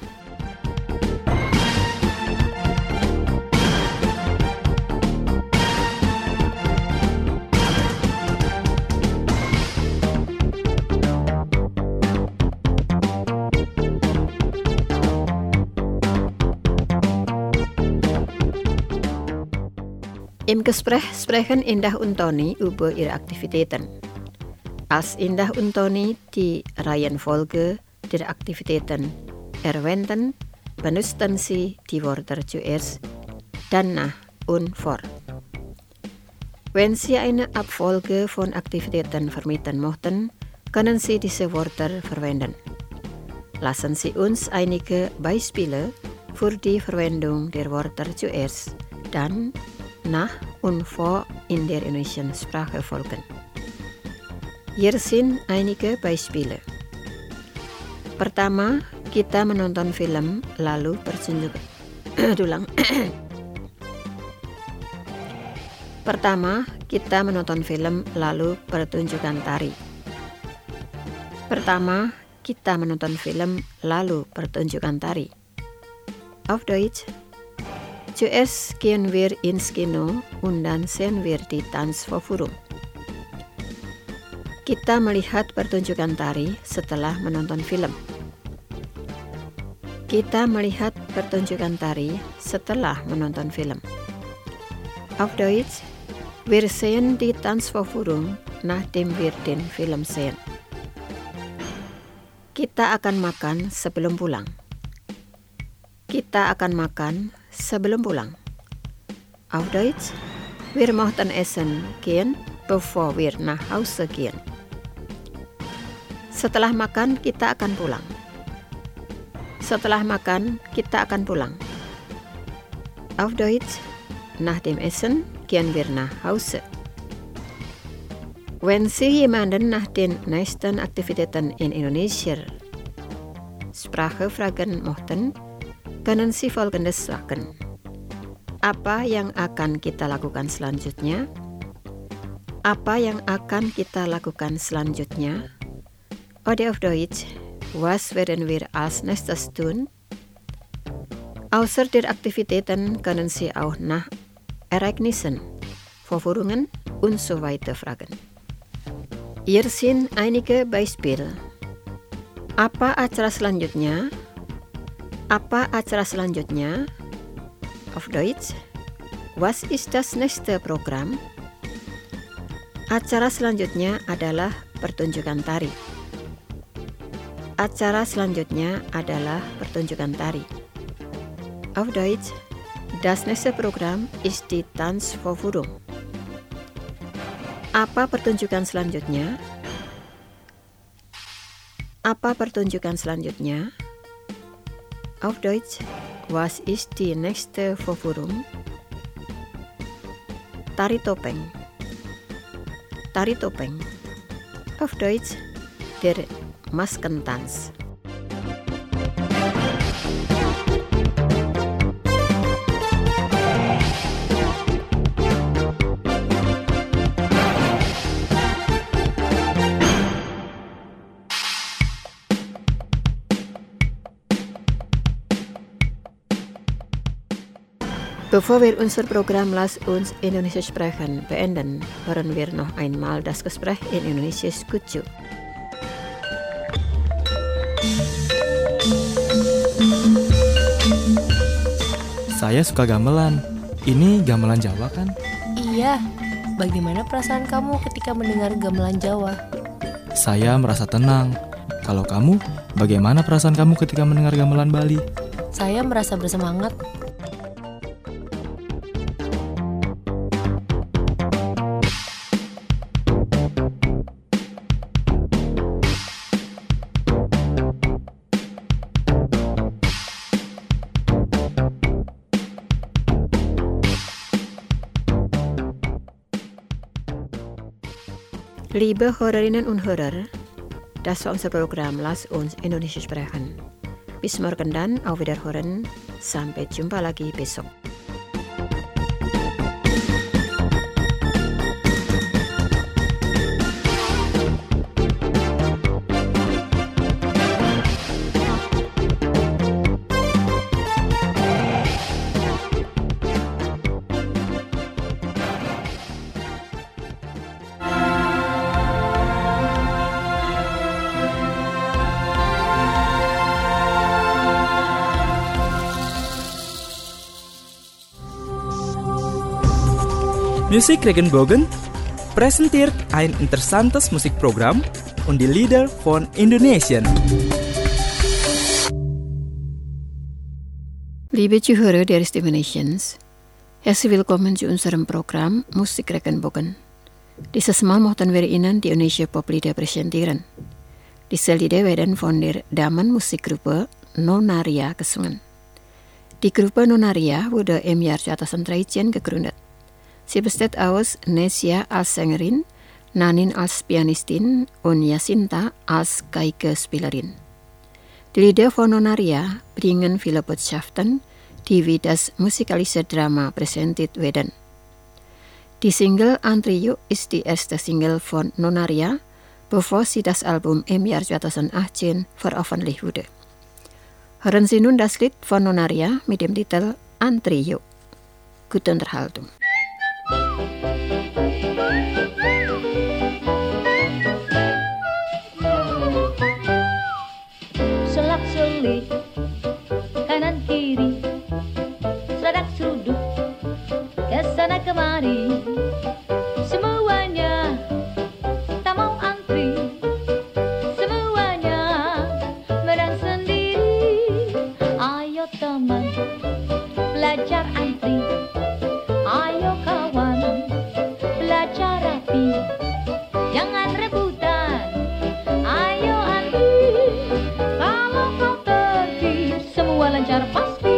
D: Im Gespräch sprechen Indah und Toni über ihre Aktivitäten. Als Indah und Toni die Reihenfolge der Aktivitäten erwähnten, benutzten sie die Wörter zuerst, danach und vor. Wenn Sie eine Abfolge von Aktivitäten vermitteln möchten, können Sie diese Wörter verwenden. Lassen Sie uns einige Beispiele für die Verwendung der Wörter zuerst, dann, nach und vor in der indonesian Sprache folgen. Hier sind einige Beispiele. Pertama, kita menonton film lalu pertunjukan. Ulang. Pertama, kita menonton film lalu pertunjukan tari. Pertama, kita menonton film lalu pertunjukan tari. Auf Deutsch, zuerst gehen wir ins Kino und dann sehen wir die Tanzvorführung. Kita melihat pertunjukan tari setelah menonton film. Kita melihat pertunjukan tari setelah menonton film. Auf Deutsch, wir sehen die Tanzvorführung nachdem wir den Film sehen. Kita akan makan sebelum pulang. Kita akan makan sebelum pulang. Auf Deutsch, wir möchten essen gehen, bevor wir nach Hause gehen. Setelah makan, kita akan pulang. Setelah makan, kita akan pulang. Auf Deutsch, nach dem Essen gehen wir nach Hause. Wenn Sie jemanden nach den nächsten Aktivitäten in Indonesia Sprache fragen möchten, können Sie Folgendes sagen. Apa yang akan kita lakukan selanjutnya? Apa yang akan kita lakukan selanjutnya? Oder auf Deutsch, was werden wir als nächstes tun? Außer der Aktivitäten können Sie auch nach Ereignissen, Vorführungen und so weiter fragen. Hier sind einige Beispiele. Apa acara selanjutnya? Apa acara selanjutnya? Auf Deutsch, was ist das nächste Programm? Acara selanjutnya adalah pertunjukan tari. Acara selanjutnya adalah pertunjukan tari. Auf Deutsch, das nächste Programm ist die Tanzvorführung. Apa pertunjukan selanjutnya? Apa pertunjukan selanjutnya? Auf Deutsch, was ist die nächste Vorführung? Tari topeng. Tari topeng. Auf Deutsch, der Maskentanz. Bevor wir unser Programm Lass uns Indonesia sprechen beenden, hören wir noch einmal das Gespräch in Indonesisch gut zu.
A: Saya suka gamelan. Ini gamelan Jawa kan?
G: Iya. Bagaimana perasaan kamu ketika mendengar gamelan Jawa?
A: Saya merasa tenang. Kalau kamu, bagaimana perasaan kamu ketika mendengar gamelan Bali?
G: Saya merasa bersemangat.
D: Liebe Hörerinnen und Hörer, das war unser Programm Lass uns Indonesia sprechen. Bis morgen dann, auf Wiederhören. Sampai jumpa lagi besok.
A: Musik Regenbogen präsentiert ein interessantes Musikprogramm und die Lieder von Indonesien.
D: Liebe Zuhörer der Stimme Nations, herzlich willkommen zu unserem Programm Musik Regenbogen. Dieses Mal möchten wir Ihnen die Indonesische Poplieder präsentieren. Diese Lieder werden von der Damenmusikgruppe Nonaria gesungen. Die Gruppe Nonaria wurde im Jahr zweitausenddreizehn gegründet. Sie besteht aus Nesia als Sängerin, Nanin als Pianistin und Jacinta als Geigespielerin. Die Lieder von Nonaria bringen viele Botschaften, die wie das musikalische Drama präsentiert werden. Die Single Antrio ist die erste Single von Nonaria, bevor sie das Album im Jahr zweitausendachtzehn veröffentlicht wurde. Hören Sie nun das Lied von Nonaria mit dem Titel Antrio. Gute Unterhaltung.
H: Selak-selik, kanan kiri, seradak seruduk, kesana kemari, semuanya tak mau antri, semuanya menang sendiri. Ayo teman, belajar antri, ayo kawan, belajar rapi, jangan rebutan, ayo antri. Kalau kau tertib, semua lancar pasti.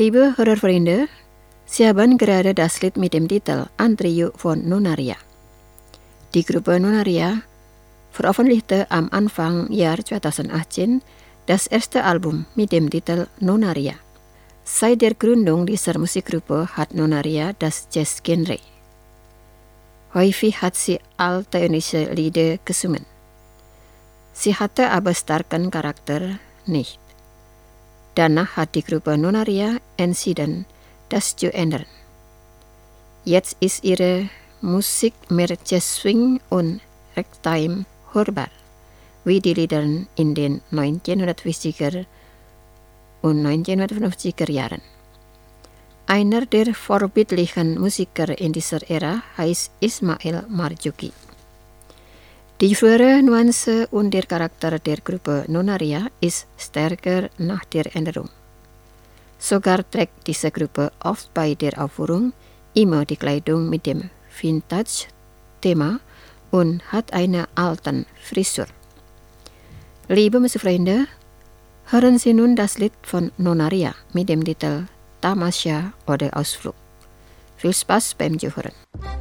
D: Liebe Hörerfreunde, Sie haben gerade das Lied mit dem Titel Antrio von Nonaria. Die Gruppe Nonaria veröffentlichte am Anfang Jahr zweitausendachtzehn das erste Album mit dem Titel Nonaria. Seit der Gründung dieser Musikgruppe hat Nonaria das Jazz-Genre. Häufig hat sie altairische Lieder gesungen. Sie hatte aber starken Charakter nicht. Danach hat die Gruppe Nonaria entschieden, das zu ändern. Jetzt ist ihre Musik mehr Jazz-Swing und Ragtime hörbar, wie die Lieder in den neunzehnhundertvierziger und neunzehnhundertfünfziger Jahren. Einer der vorbildlichen Musiker in dieser Ära heißt Ismail Marzuki. Die frühere Nuance und der Charakter der Gruppe Nonaria ist stärker nach der Änderung. Sogar trägt diese Gruppe oft bei der Aufführung immer die Kleidung mit dem Vintage-Thema und hat eine alte Frisur. Liebe Musikfreunde, hören Sie nun das Lied von Nonaria mit dem Titel Tamasya oder Ausflug. Viel Spaß beim Zuhören.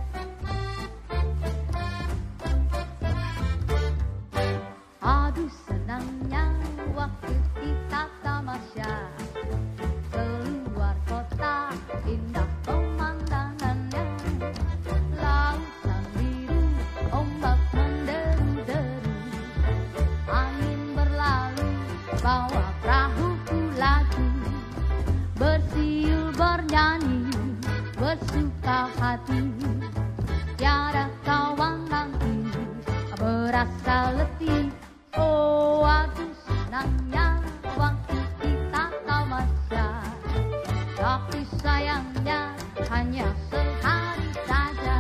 H: Aduh senangnya waktu kita tamasya keluar kota, indah pemandangannya, lautan biru, ombak menderu-deru, angin berlalu, bawa perahuku lagi, bersiul bernyanyi, bersuka hati, tiada kawan nanti, berasa letih. Oh, aduh senangnya waktu kita tamasya, tapi sayangnya hanya sehari saja.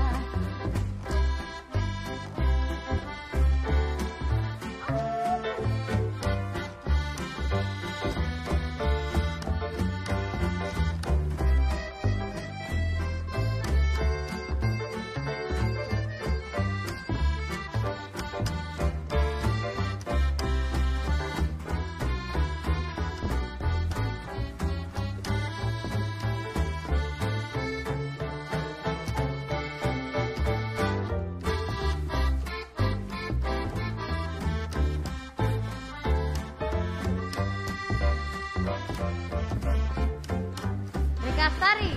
H: Dekastari.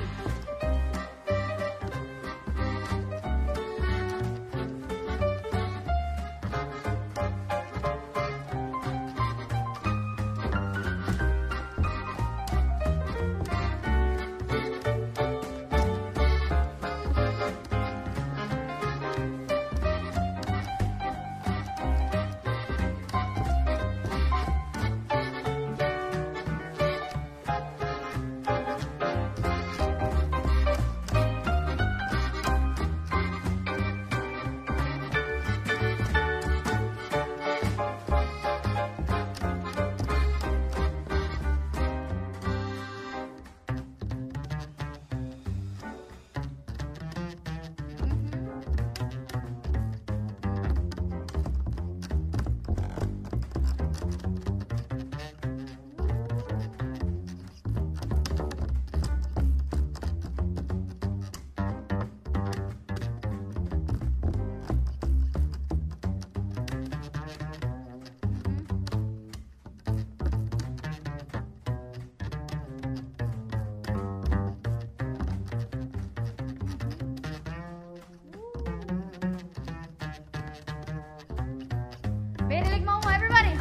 H: Very mau everybody.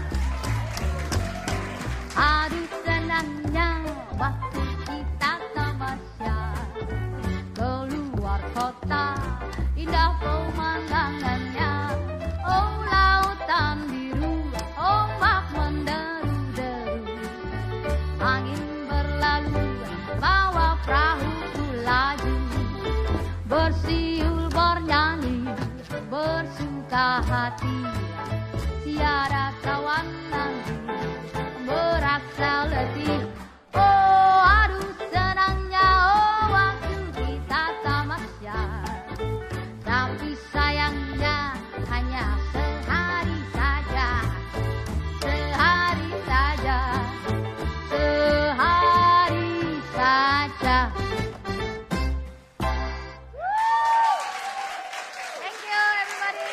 H: Aduh senangnya waktu kita tamasya keluar kota, indah pemandangannya. Oh lautan biru, ombak menderu-deru, angin berlalu, bawa perahuku laju, bersiul bernyanyi, bersuka hati. Tiada kawan nanti, merasa letih. Oh, aduh senangnya, oh waktu kita tamasya, tapi sayangnya hanya sehari saja, sehari saja, sehari saja. Indonesia. Thank you everybody.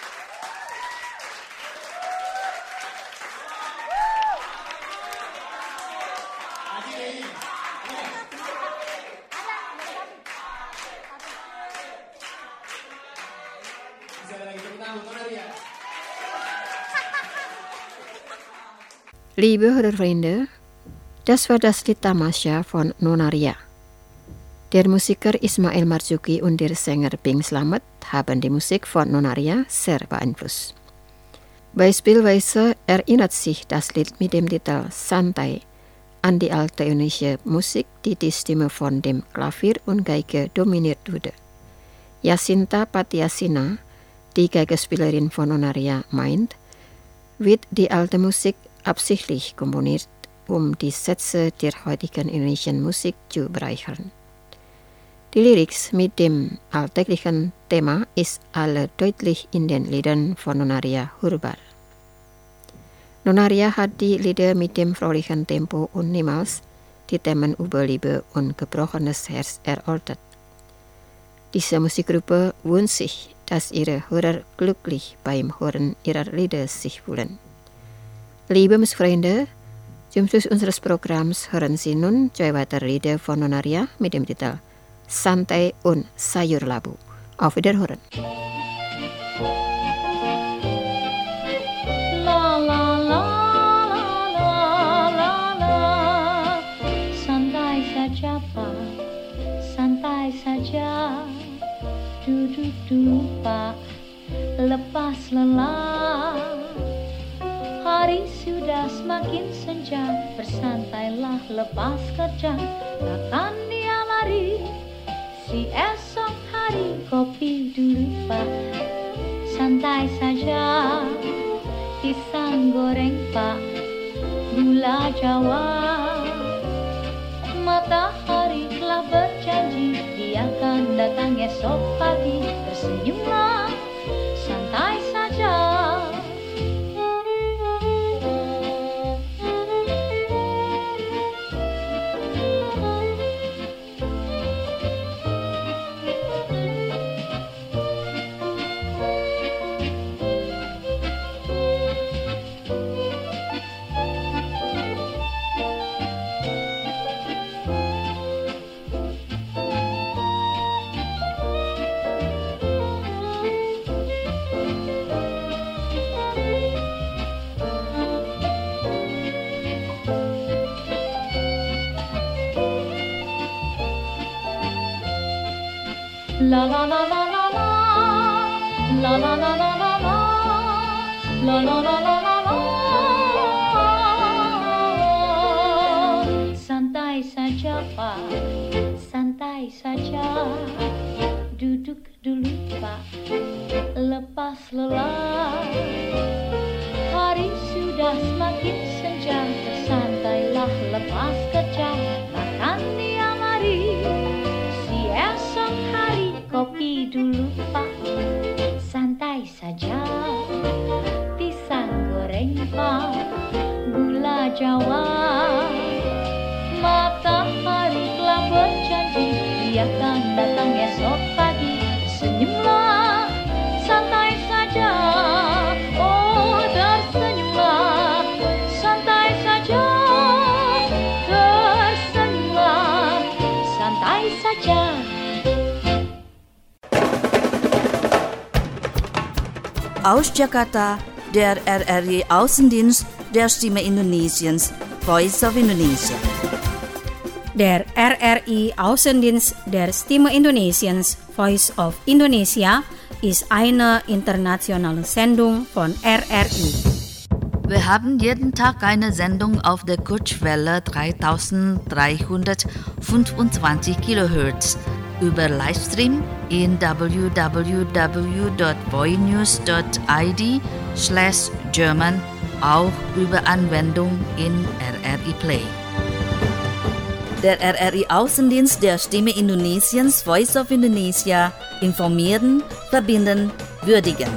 D: Liebe Hörerfreunde, das war das Lied Tamasya von Nonaria. Der Musiker Ismail Marzuki und der Sänger Bing Slamet haben die Musik von Nonaria sehr beeinflusst. Beispielsweise erinnert sich das Lied mit dem Titel Santai an die alte indonesische Musik, die die Stimme von dem Klavier und Geige dominiert wurde. Jacinta Patiasina, die Geigespielerin von Nonaria, meint, wird die alte Musik absichtlich komponiert, um die Sätze der heutigen indonesischen Musik zu bereichern. Die Lyrik mit dem alltäglichen Thema ist alle deutlich in den Liedern von Nonaria hörbar. Nonaria hat die Lieder mit dem fröhlichen Tempo und niemals die Themen über Liebe und gebrochenes Herz erörtert. Diese Musikgruppe wünscht sich, dass ihre Hörer glücklich beim Hören ihrer Lieder sich fühlen. Liebe Musikfreunde, zum Schluss unseres Programms hören Sie nun zwei weitere Lieder von Nonaria mit dem Titel Santai und Sayur Labu. Auf Wiederhören.
I: La la la la la la la, santai saja Pak, santai saja, duduk dulu Pak, lepas lelah. Hari sudah semakin senja, bersantailah lepas kerja, takkan dia lari. Si esok hari kopi dulu Pak, santai saja, pisang goreng Pak, gula Jawa. Matahari telah berjanji, dia akan datang esok pagi. Tersenyumlah, santai saja. La la la la la la, la la la la la la, la la la la la la. Santai saja Pak, santai saja, duduk dulu Pak, lepas lelah. Hari sudah semakin senja, bersantailah lepas kerja, takkan dia lari. Si esok hari kopi dulu Pak, santai saja, pisang goreng Pak, gula Jawa. Matahari telah berjanji, dia akan datang esok pagi. Senyumlah, santai saja, oh tersenyumlah, santai saja, tersenyumlah, santai saja.
B: Aus Jakarta, der R R I Außendienst der Stimme Indonesiens, Voice of Indonesia.
F: Der R R I Außendienst der Stimme Indonesiens, Voice of Indonesia, ist eine internationale Sendung von R R I.
B: Wir haben jeden Tag eine Sendung auf der Kurzwelle dreitausenddreihundertfünfundzwanzig Kilohertz, über Livestream in w w w dot voinews dot i d slash German, auch über Anwendung in R R I Play. Der R R I Außendienst der Stimme Indonesiens, Voice of Indonesia, informieren, verbinden, würdigen.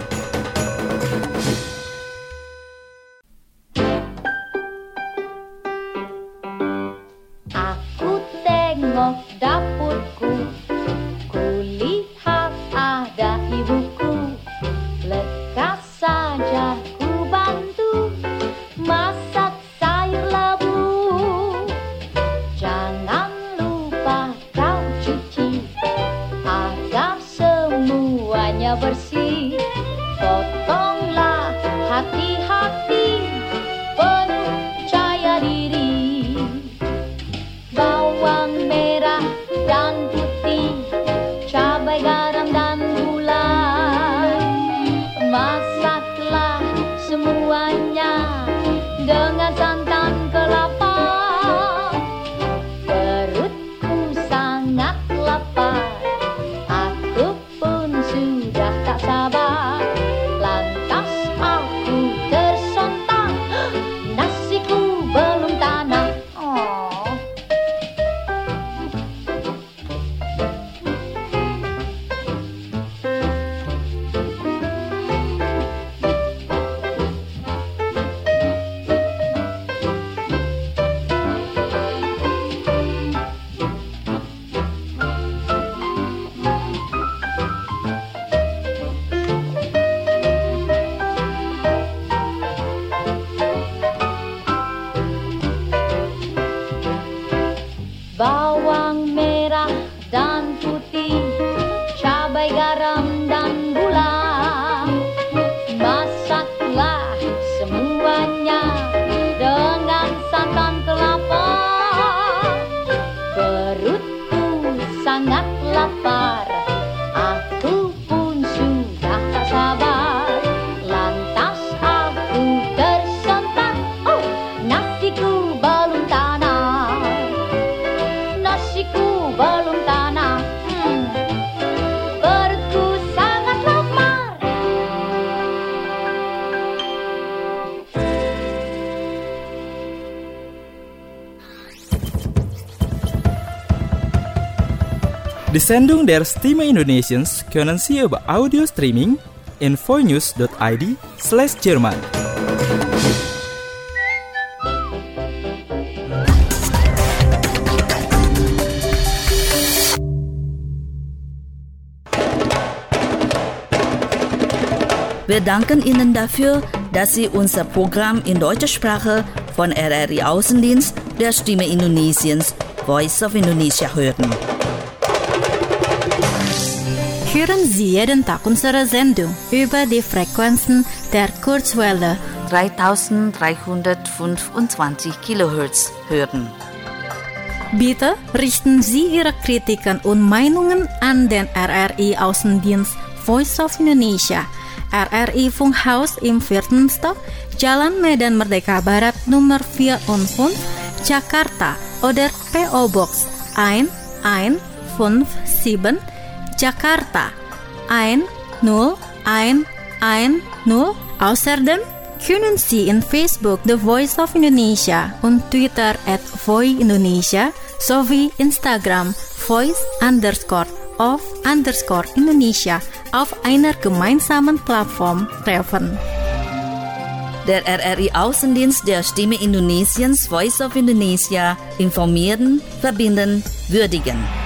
I: Aku tengok dapurku, kulihat ada ibuku, lekas saja ku bantu masak sayur labu. Jangan lupa kau cuci agar semuanya bersih. Potonglah hati-hati, penuh percaya diri. Bawang merah dan putih, cabai, garam dan gula. Masaklah semuanya dengan santan kelapa. Perutku sangat lapar, aku pun sudah tak sabar. Lantas aku tersontak, nasiku belum tanak. Oh. Bawang merah dan putih, cabai, garam dan gula. Masaklah semuanya dengan santan kelapa. Perutku sangat lapar, aku pun sudah tak sabar. Lantas aku tersentak, oh, nasiku belum tanak. Nasiku belum tanak, hmm. Perutku sangat lapar.
A: Die Sendung der Stimme Indonesiens können Sie über Audio Streaming in voinews dot i d slash German.
J: Wir danken Ihnen dafür, dass Sie unser Programm in deutscher Sprache von R R I Außendienst der Stimme Indonesiens, Voice of Indonesia hören.
C: Hören Sie jeden Tag unsere Sendung über die Frequenzen der Kurzwelle
B: dreitausenddreihundertfünfundzwanzig Kilohertz hören.
C: Bitte richten Sie Ihre Kritiken und Meinungen an den R R I Außendienst Voice of Indonesia, R R I Funkhaus im vierten Stock, Jalan Medan Merdeka Barat Nummer vierundfünfzig, Jakarta, oder P O Box eins eins fünf sieben, Jakarta eins null eins eins null. Außerdem können Sie in Facebook The Voice of Indonesia und Twitter at Voi Indonesia sowie Instagram Voice underscore of underscore Indonesia auf einer gemeinsamen Plattform treffen.
J: Der R R I Außendienst der Stimme Indonesiens, Voice of Indonesia, informieren, verbinden, würdigen.